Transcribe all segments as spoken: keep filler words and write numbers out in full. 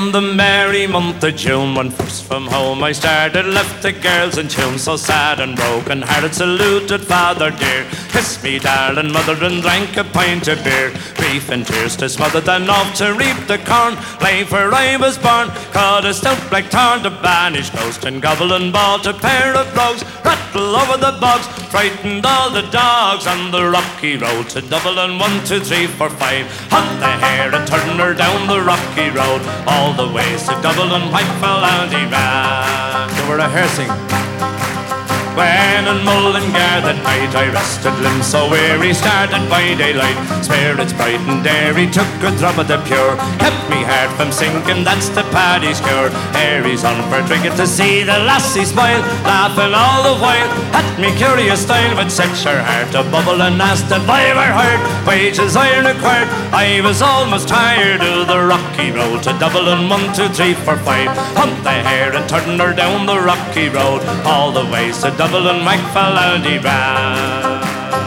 in the merry month of June, when first from home I started, left the girls in tune, so sad and broken hearted, saluted father dear, kissed me darling mother and drank a pint of beer, grief and tears to smother, then off to reap the corn, lay where I was born, caught a stout black tarn to banish ghost, and gobble and bought a pair of brogues, rattle over the bogs, frightened all the dogs on the rocky road to Dublin. One, two, three, four, five, hunt the hare and turn her down the rocky road, all the ways to Dublin, Whitefell and Iran. They were rehearsing. When in Mullingar that night I rested limbs so weary, started by daylight, spirits bright and airy, took a drop of the pure, kept me heart from sinking, that's the paddy's cure. Harry's on for drinking to see the lassie smile, laughing all the while at me curious style, but set your heart to bubble and asked if I ever heard wages I required. I was almost tired of the rocky road to Dublin. One, two, three, four, five, hunt the hare and turn her down the rocky road, all the ways to Dublin, Whitefell and Iran.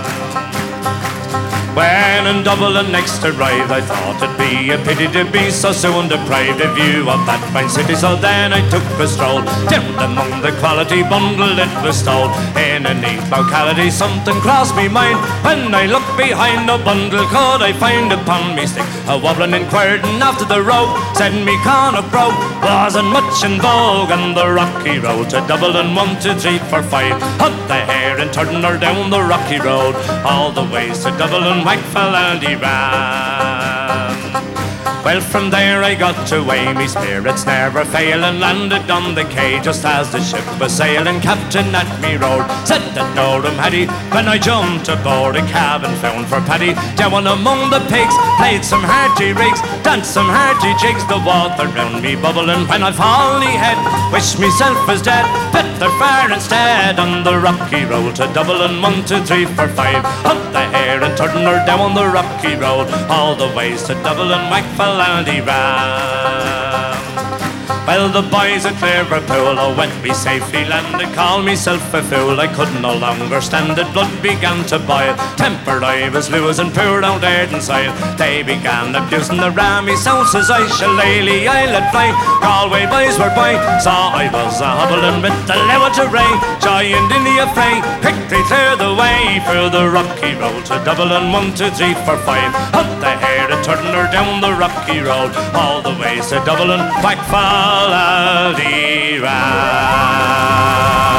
When in Dublin next arrived, I thought it'd be a pity to be so soon deprived of view of that fine city, so then I took a stroll down among the quality bundle it was stowed in a neat locality. Something crossed me mind when I looked behind, no bundle could I find upon me stick. A wobbling inquired and after the road said me Connacht brogue wasn't much in vogue on the rocky road to Dublin. One, two, three, four, five, hunt the hare and turn her down the rocky road, all the ways to Dublin, Whitefell and Iran. Well, from there I got away, me spirits never fail, and landed on the quay just as the ship was sailing. Captain at me roared, said that Norham had he, when I jumped aboard a cabin found for Paddy. Down among the pigs, played some hearty rigs, danced some hearty jigs, the water round me bubbling. When I fall head, wish myself was dead, better far instead on the rocky road to Dublin. One, two, three, four, five, hunt the hare and turn her down the rocky road, all the ways to Dublin, Whitefell and Iran. Well, the boys at Liverpool, oh, when we safely landed, called myself a fool. I could no longer stand it, blood began to boil, temper I was losing, poor old Arden soil. They began abusing the rammy sounds as I shillelagh I let fly. Galway boys were by, saw I was a hobbling with the Lewis array, giant in the affray, quickly clear the way for the rocky road to Dublin. One, two, three, four, five, hunt the hare and turn her down the rocky road, all the ways to Dublin, Whitefell and Iran.